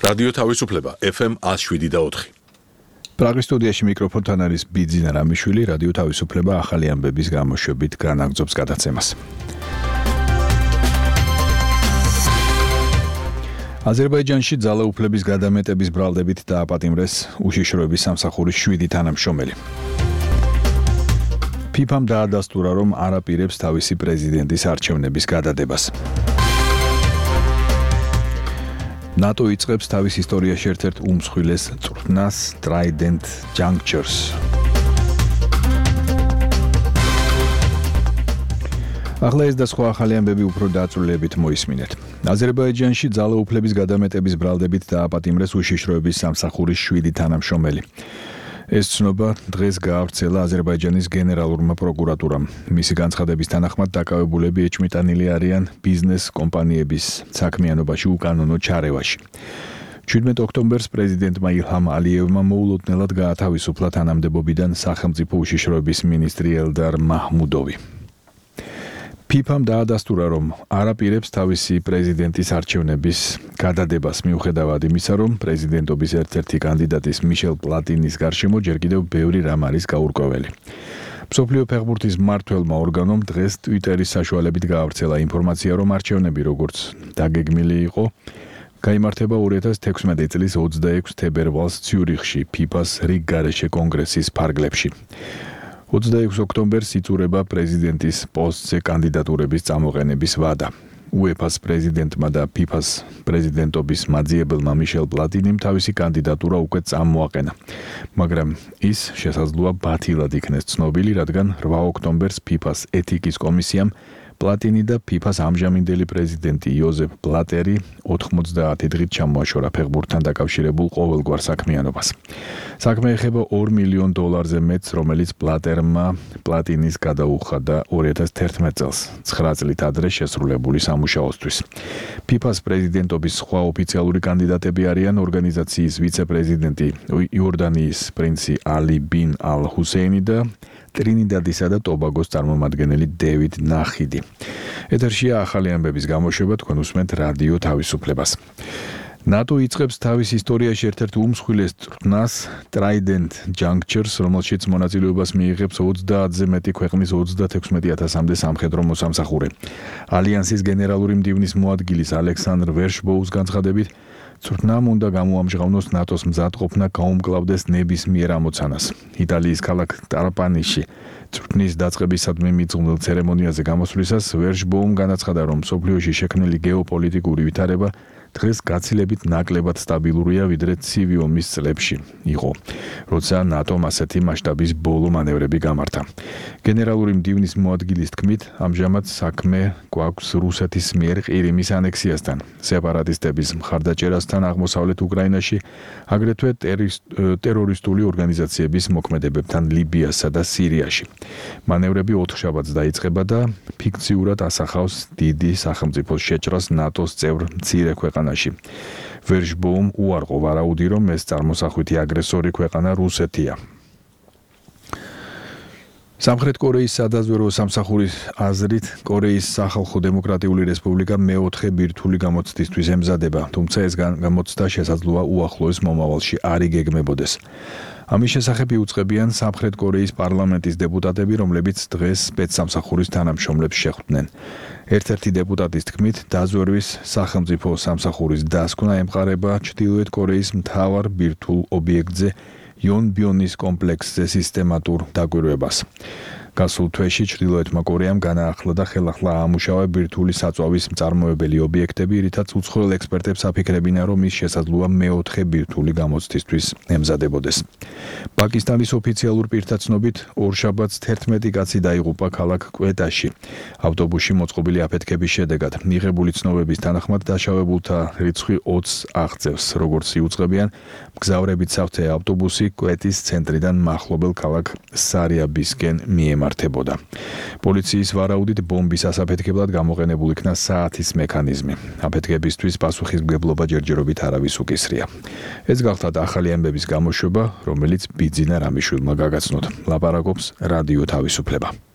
რადიო თავისუფლება FM 107.4. პრაღის სტუდიაში მიკროფონთან არის ბიძინა რამიშვილი, რადიო თავისუფლება ახალი ამბების გამოშვებით განაგრძობს გადაცემას. აზერბაიჯანში ძალაუფლების გადამეტების ბრალდებით დააპატიმრეს უშიშროების სამსახურის 7 თანამშრომელი. ფიფამ დაადასტურა, რომ არ აპირებს თავისი პრეზიდენტის არჩევნების გადადებას. NATO იწყებს თავის ისტორიაში ერთ-ერთ უმსხვილეს წვრთნას Trident Junctures. ახლა ეს და სხვა ახალი ამბები უფრო დაწვრილებით მოისმინეთ. აზერბაიჯანში ძალაუფლების გადამეტების ბრალდებით დააპატიმრეს უშიშროების სამსახურის 7 თანამშრომელი. ეს ცნობა დღეს გაავრცელა აზერბაიჯანის გენერალურმა პროკურატურამ. მისი განცხადების თანახმად დაკავებულები ეჭვმიტანილი არიან ბიზნეს კომპანიების საქმიანობაში უკანონო ჩარევაში. 17 ოქტომბერს პრეზიდენტმა ილჰამ ალიევმა მოულოდნელად გაათავისუფლა თანამდებობიდან სახელმწიფო უშიშროების მინისტრი ელდარ მაჰმუდოვი. ფიფამ დაადასტურა, რომ არ აპირებს თავისი პრეზიდენტის არჩევნების გადადებას მიუხედავად იმისა, რომ პრეზიდენტობის ერთ-ერთი კანდიდატის მიშელ პლატინის გარშემო ჯერ კიდევ ბევრი რამ არის გაურკვეველი. მსოფლიო ფეხბურთის მმართველმა ორგანომ დღეს ტვიტერის საშუალებით გაავრცელა ინფორმაცია, რომ არჩევნები როგორც დაგეგმილი იყო, გაიმართება 2016 წლის 26 თებერვალს ციურიხში ფიფას რიგგარეშე კონგრესის ფარგლებში. 26 ოქტომბერს იწურება პრეზიდენტის პოსტზე კანდიდატურების წამოყენების ვადა. UEFA-ს პრეზიდენტმა და FIFA-ს პრეზიდენტობის მაძიებელმა მიშელ პლატინიმ თავისი კანდიდატურა უკვე წამოაყენა. მაგრამ ის შესაძლოა ბათილად იქნეს ცნობილი, რადგან 8 ოქტომბერს FIFA-ს ეთიკის კომისიამ პლატინი და FIFA-ს ამჟამინდელი პრეზიდენტი იოზეფ ბლატერი 90 დღით ჩამოაშორა ფეხბურთთან დაკავშირებულ ყოველგვარ საქმიანობას. საქმე ეხება $2 მილიონ მეტს, რომელიც ბლატერმა პლატინის გადაუხადა 2011 წელს, 9 წლით ადრე შესრულებული სამუშაოსთვის. FIFA-ს პრეზიდენტობის სხვა ოფიციალური კანდიდატები არიან ორგანიზაციის ვიცე-პრეზიდენტი იორდანიის პრინცი ალი ბინ ალ ჰუსეინი და ტრინიდადისა და ტობაგოს წარმომადგენელი დევიდ ნახიდი. ეთერშია ახალი ამბების გამოშვება, თქვენ უსმენთ რადიო თავისუფლებას. NATO იწყებს თავის ისტორიაში ერთ-ერთ უმსხვილეს წვრთნას Trident Junctures, რომელშიც მონაწილეობას მიიღებს 30-ზე მეტი ქვეყნის 36,000-მდე სამხედრო მოსამსახურე. ალიანსის გენერალური მდივნის მოადგილის ალექსანდრ ვერშბოუს განცხადებით, წვრთნამ უნდა გამოამჟღავნოს ნატოს მზადყოფნა გაუმკლავდეს ნებისმიერ ამოცანას. იტალიის ქალაქ ტარპანიში წვრთნის დაწყებისადმი მიძღვნილ ცერემონიაზე გამოსვლისას ვერშბოუმ განაცხადა, რომ მსოფლიოში შექმნილი გეოპოლიტიკური ვითარება დღეს გაცილებით ნაკლებად სტაბილურია, ვიდრე ცივი ომის წლებში იყო, როცა ნატომ ასეთი მასშტაბის ბოლო მანევრები გამართა. გენერალური მდივნის მოადგილის თქმით, ამჟამად საქმე გვაქვს რუსეთის მიერ ყირიმის ანექსიასთან, სეპარატისტების მხარდაჭერასთან აღმოსავლეთ უკრაინაში, აგრეთვე ტერორისტული ორგანიზაციების მოქმედებებთან ლიბიასა და სირიაში. მანევრები 4 შაბათს დაიწყება და ფიქციურად ასახავს დიდი სახელმწიფოს შეჭრას ნატოს წევრ მცირე ქვეყანაში. ვერშბოუმ უარყო ვარაუდი, რომ ეს წარმოსახვითი აგრესორი ქვეყანა რუსეთია. სამხრეთ კორეის სადაზვერვო სამსახურის აზრით, კორეის სახალხო დემოკრატიული რესპუბლიკა მეოთხე ბირთვული გამოცდისთვის ემზადება, თუმცა ეს გამოცდა შესაძლოა უახლოეს მომავალში არ იგეგმებოდეს. ამის შესახებ იუწყებიან სამხრეთ კორეის პარლამენტის დეპუტატები, რომლებიც დღეს სპეცსამსახურის თანამშრომლებს შეხვდნენ. ერთ-ერთი დეპუტატის თქმით, დაზვერვის სახელმწიფო სამსახურის დასკვნა ემყარება ჩრდილოეთ კორეის მთავარ ბირთვულ ობიექტზე იონბიონის კომპლექსზე სისტემატურ დაკვირვებას. გასულ თვეში ჩრდილოეთმა კორეამ განაახლა და ხელახლა აამუშავა ბირთვული საწვავის მწარმოებელი ობიექტები, რითაც უცხოელ ექსპერტებს აფიქრებინა, რომ ის შესაძლოა მეოთხე ბირთვული გამოცდისთვის ემზადებოდეს. პაკისტანის ოფიციალურ პირთა ცნობით, ორშაბათს 11 კაცი დაიღუპა ქალაქ კვეტაში. ავტობუსში მოწყობილი აფეთქების შედეგად მიღებული ცნობების თანახმად დაშავებულთა რიცხვი 20 აღწევს, როგორც იუწყებიან, მგზავრებით სავთე ავტობუსი კვეტის ცენტრიდან მახლობელ ქალაქ სარიაბისკენ მიემართებოდა. პოლიციის ვარაუდით ბომბის ასაფეთქებლად გამოყენებულ იქნა საათის მექანიზმი. აფეთქებისთვის პასუხისმგებლობა ჯერჯერობით არავის უკისრია. ეს გახლავთ ახალი ამბების გამოშვება, რომელიც ბიძინა რამიშვილმა გაგაცნოთ. ლაპარაკობს რადიო თავისუფლება.